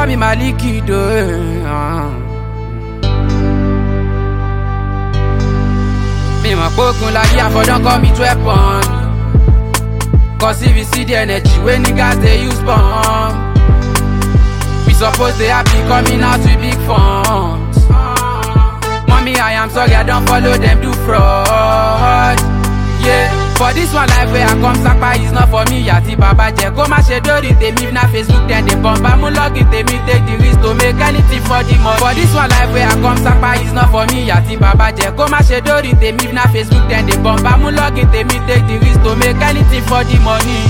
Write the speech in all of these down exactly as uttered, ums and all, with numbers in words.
me Maliki though. Uh. Me my pokun like yeah, for don't call me weapon. Cause if you see the energy when niggas they use bomb. We suppose they happy coming out with big funds. Mommy, I am sorry, I don't follow them, do fraud. Yeah, for this one life where I come sapa is not for me. Yati baba je, go ma she dori they me na Facebook then they bump. I'm log it, they me take the risk to make anything for the money. For this one life where I come sapa is not for me. Yati baba je, go ma she dori they me na Facebook then they bump. I'm log it, they me take the risk to make anything for the money.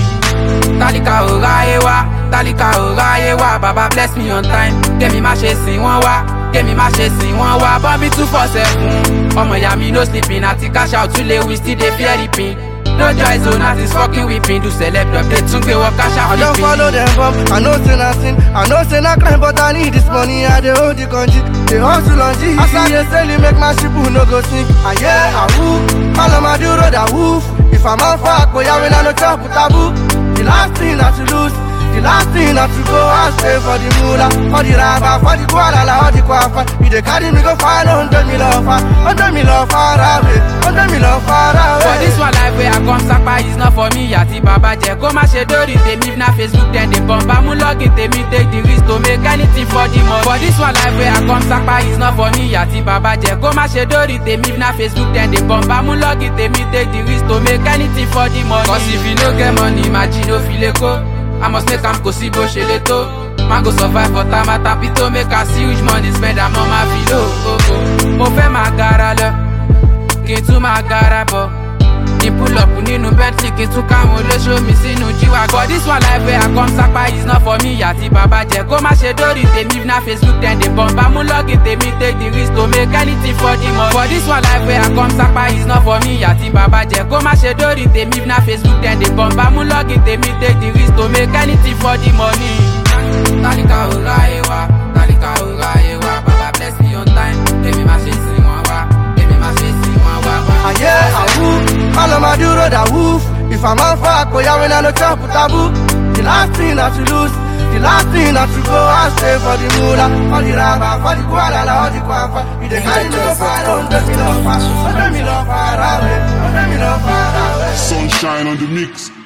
Talika orayewa, talika orayewa, Baba bless me on time. Get me my chasing one wa, get me my chasing one wa. Bobby two for seven. Omo ya me no sleeping, I take cash out too late, we still dey fear reaping. No joy zone, that is fucking whipping. Do select up, they took the work cash out. I don't follow them up, I know say nothing, I know say not crime, but I need this money. I dey hold the country, they hustle on G. As I dey sell it, make my ship who no go sink. Ah yeah, I woo, all of my do road I woof. If I'm on fire, boy, I will not chop with taboo. The last thing not to lose, the last thing not to go and stay for the moolah, for the raba, for the guadala, for the quafa. You dey carry me go find hundred mil offer, hundred mil far away, hundred mil far away. For this one life where I come sapa is not for me. Yati baba je, go ma she dori they me na Facebook then they bump. I'm log it, they me take the risk to make anything for the money. For this one life where I come sapa is not for me. Yati baba je, go ma she dori they me na Facebook then they bump. I'm log it, they me take the risk to make anything for the money. Cause if you no get money, imagine no feel go. I must make am go see bo sheleto. Man go survive for time at tapito. Make a see huge money spend am on my filo. Oh, oh. Mo fẹ́ ma gara lọ, kí n tún ma gara bọ̀. Ní pull up nínú Bentley, kí n tún káwọn olóṣó mi sínú jíwá. For this one life where I come sapa is not for me. Yàtí bàbá jẹ, kó má ṣe dórí tèmi na Facebook then they bump. Àmú lọ́gì tèmi take the risk to make anything for the money. For this one life where I come sapa is not for me. Yàtí bàbá jẹ, kó má ṣe dórí tèmi na Facebook then they bump. Àmú lọ́gì tèmi take the risk to make anything for the money. Talika orayewa, talika orayewa, Baba bless me on time. Tèmi má ṣe sìn wọ́n wá, tèmi má ṣe sìn wọ́n wá. Ah yeah, I woof, all of my do road I woof. If I'm on fire, boy, I will not chop with taboo. The last thing not to lose, the last thing not to go and stay for the moolah, for the raba, for the guadala, for the quafa. You dey carry me go find hundred mil far, hundred mil far away, hundred mil far away. Sunshine on the mix.